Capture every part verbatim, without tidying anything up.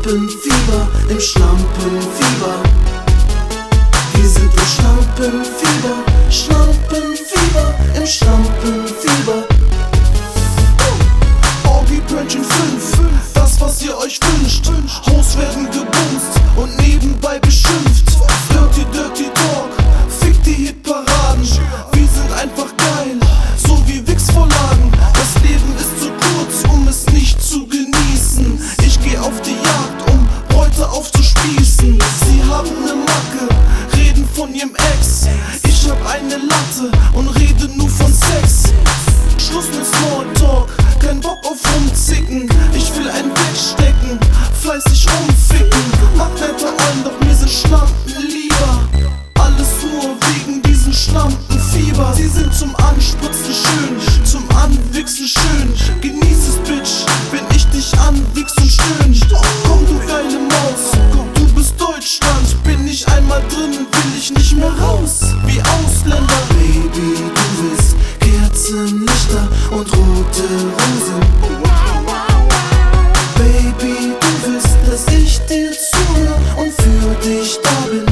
Schlampenfieber, im Schlampenfieber. Wir sind im Schlampenfieber, Schlampenfieber, im Schlampenfieber. Orgie-Brötchen fünf, das was ihr euch wünscht. Hoes werden gebumst und nebenbei beschimpft. Dirty, dirty Talk, fick die Hitparaden. Wir sind einfach geil, so wie Wichsvorlagen. Das Leben ist zu kurz, um es nicht zu genießen. Ich geh auf die Jagd, um Beute aufzuspießen. Sie haben ne Macke, reden von ihrem Ex. Ich hab eine Latte und rede nur von Sex. Schluss mit Smalltalk, kein Bock auf rumzicken. Ich will einen wegstecken, fleißig rumficken. Hab nette Eulen, doch mir sind Schlampen lieber. Alles nur wegen diesen Schlampenfieber. Sie sind zum Anspritzen schön, zum Anwichsen schön. Genieß es, Bitch, wenn ich dich anwichs und stöhn. Komm, du geile Maus, du bist Deutschland. Bin ich einmal drin, will ich nicht mehr raus. Wie Ausländer. Baby, du willst Kerzenlichter und rote Rosen. Baby, du willst, dass ich dir zuhöre und für dich da bin.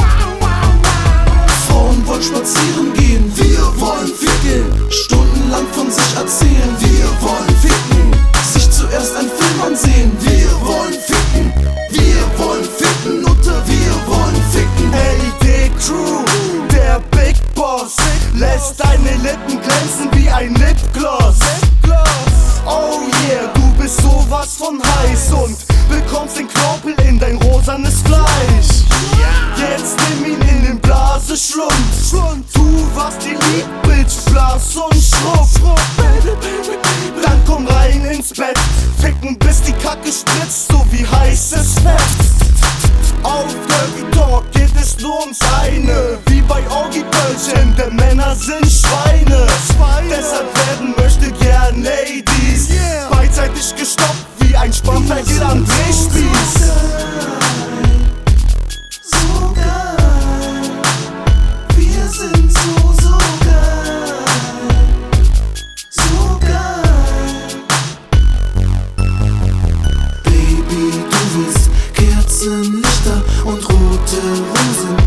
Frauen wollen spazieren gehen, wir wollen ficken. Stundenlang von sich erzählen, wir wollen ficken. Sich zuerst einen Film ansehen, wir wollen ficken. Wir wollen ficken, Nutte, wir wollen ficken. L D Crew, der Big Boss, lässt deine Lippen glänzen wie ein Lipgloss. Oh yeah, du bist sowas von heiß und bekommst den Knorpel in dein rosanes Fleisch. Jetzt nimm ihn in den Blaseschlund. Du warst die Lieb-Bitch, Blas und Schrupp. Dann komm rein ins Bett, ficken bis die Kacke spritzt, so wie heißes Fett. Auf Dirty Talk geht es nur ums eine, wie bei Orgie-Brötchen, denn Männer sind Schweine. Deshalb werden möchte gern Ladies beidseitig gestoppt wie ein Spanferkel am Drehspieß. So geil, wir sind so, so geil, so geil. Baby, du willst Kerzenlichter und rote Rosen.